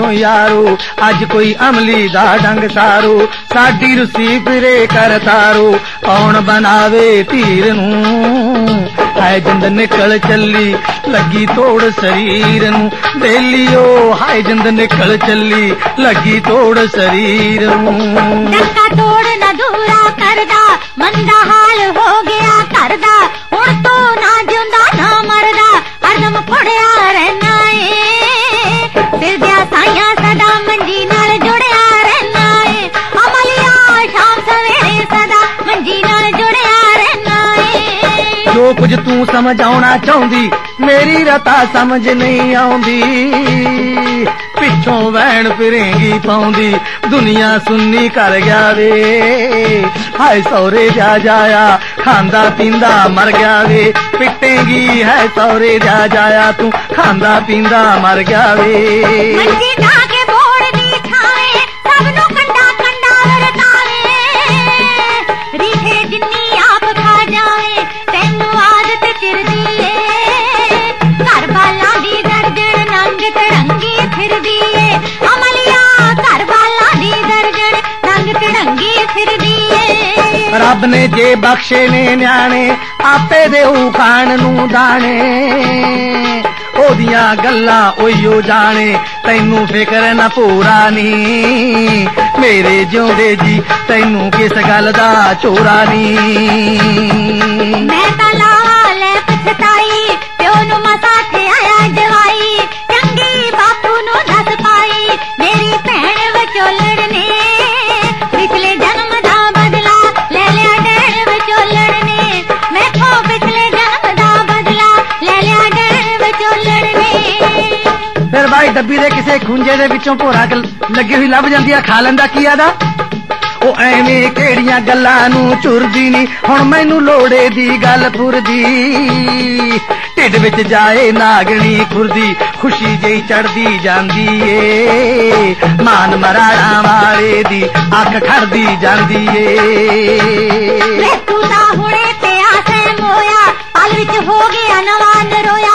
ਓ ਯਾਰੋ ਅੱਜ ਕੋਈ ਅਮਲੀ ਦਾ ਡੰਗ ਸਾਰੋ ਸਾਡੀ ਰੁੱਸੀ ਫਿਰੇ ਕਰ ਤਾਰੋ ਕੌਣ ਬਣਾਵੇ ਧੀਰ ਨੂੰ ਹਾਏ ਜਿੰਦ ਨਿਕਲ ਚੱਲੀ ਲੱਗੀ ਤੋੜ ਸਰੀਰ ਨੂੰ ਬੇਲੀਓ ਹਾਏ ਜਿੰਦ ਨਿਕਲ ਚੱਲੀ ਲੱਗੀ ਤੋੜ ਸਰੀਰ ਨੂੰ ਡੱਕਾ ਤੋੜ ਨਾ ਦੂਰਾ ਕਰਦਾ ਮੰਦਾ ਹਾਲ ਹੋ ਗਿਆ ਕਰਦਾ ਹੁਣ ਤੂੰ ਨਾ ਜਿਉਂਦਾ ਨਾ ਮਰਦਾ ਹਰਦਮ ਫੜਿਆ ਰਹਿਣਾ ਏ ਦਿਲ ਦਿਆ ਸਾਈਆਂ ਸਦਾ ਮੰਜੀ ਨਾਲ ਜੁੜਿਆ ਰਹਿਣਾ ਏ ਅਮਲੀਆ ਸ਼ਾਮ ਸਵੇਰੇ ਸਦਾ ਮੰਜੀ ਨਾਲ ਜੁੜਿਆ ਰਹਿਣਾ ਏ ਜੋ ਕੁਝ ਤੂੰ ਸਮਝਾਉਣਾ ਚਾਹੁੰਦੀ ਮੇਰੀ ਰਤਾ ਸਮਝ ਨਹੀਂ ਆਉਂਦੀ ਪਿੱਛੋਂ ਵੈਣ ਫਿਰੇਂਗੀ ਪਾਉਂਦੀ ਦੁਨੀਆ ਸੁੰਨੀ ਕਰ ਗਿਆ ਵੇ ਹਾਏ ਸੌਰੇ ਜਾ ਜਾਇਆ ਖਾਂਦਾ ਪੀਂਦਾ ਮਰ ਗਿਆ ਵੇ ਪਿੱਟੇਂਗੀ ਹੈ ਸੌਰੇ ਜਾ ਜਾਇਆ ਤੂੰ ਖਾਂਦਾ ਪੀਂਦਾ ਮਰ ਗਿਆ ਵੇ ਮੰਜੀ ਢਾ ਕੇ ਬੋੜ ਦੀ ਥਾਵੇਂ ਸਭ ਨੂੰ ਕੰਡਾ ਕੰਡਾ ਵਰਤਾਵੇ ਰੀਠੇ ਜਿੰਨੀ ਆਪ ਖਾ ਜਾਵੇ ਤੈਨੂੰ ਆਦਤ ਚਿਰਦੀ ਏ ਘਰ ਬਾਲਾਂ ਦੀ ਦਰਜਣ ਨੰਗ ਤੜੰਗੀ ਫਿਰਦੀ ਏ ਅਮਲੀਆ ਘਰ ਬਾਲਾਂ ਦੀ ਦਰਜਣ ਨੰਗ ਤੜੰਗੀ ਫਿਰਦੀ ਏ ਰੱਬ ਨੇ ਜੇ ਬਖਸ਼ੇ ਨੇ ਨਿਆਣੇ ਆਪੇ ਦੇਊ ਖਾਣ ਨੂੰ ਦਾਣੇ ਉਹਦੀਆਂ ਗੱਲਾਂ ਉਈਓ ਜਾਣੇ ਤੈਨੂੰ ਫਿਕਰ ਨਾ ਪੂਰਾ ਨੀ ਮੇਰੇ ਜਿਉਂਦੇ ਜੀ ਤੈਨੂੰ ਕਿਸ ਗੱਲ ਦਾ ਚੋਰਾ ਨੀ ਮੈਂ ਤਾਂ ਲਾ ਲੈ ਪਛਤਾਈ ਪਿਓ ਨੂੰ ਮਸਾ ਤੇ ਆਇਆ ਜਵਾਈ ਚੰਗੀ ਬਾਪੂ ਨੂੰ ਦੱਸ ਪਾਈ ਮੇਰੀ ਭੈਣ ਵਿਚੋਲਣ ਨੇ ਪਿਛਲੇ ਜਨਮ ਦਾ ਬਦਲਾ ਲੈ ਲਿਆ ਡੈਣ ਵਿਚੋਲਣ ਨੇ ਮੈਥੋਂ ਪਿਛਲੇ ਜਨਮ ਦਾ ਬਦਲਾ ਲੈ ਲਿਆ ਡੈਣ ਵਿਚੋਲਣ ਨੇ ਫਿਰ ਬਾਈ ਡੱਬੀ ਦੇ ਕਿਸੇ ਖੁੰਝੇ ਦੇ ਵਿੱਚੋਂ ਭੋਰਾ ਲੱਗੀ ਹੋਈ ਲੱਭ ਜਾਂਦੀ ਆ ਖਾ ਲੈਂਦਾ ਕੀ ਆਦਾ ਉਹ ਐਵੇਂ ਕਿਹੜੀਆਂ ਗੱਲਾਂ ਨੂੰ ਚੁਰਦੀ ਨੀ ਹੁਣ ਮੈਨੂੰ ਲੋੜੇ ਦੀ ਗੱਲ ਫੁਰਦੀ ਢਿੱਡ ਵਿੱਚ ਜਾਏ ਨਾਗਣੀ ਖੁਰਦੀ ਖੁਸ਼ੀ ਜਿਹੀ ਚੜਦੀ ਜਾਂਦੀ ਏ ਮਾਨ ਮਰਾੜਾਂ ਵਾਲੇ ਦੀ ਅੱਖ ਖੜਦੀ ਜਾਂਦੀ ਏ ਤੂੰ ਤਾਂ ਹੁਣੇ ਪਿਆ ਸੈ ਮੋਇਆ ਪਲ ਵਿੱਚ ਹੋ ਗਿਆ ਨਵਾਂ ਨਰੋਇਆ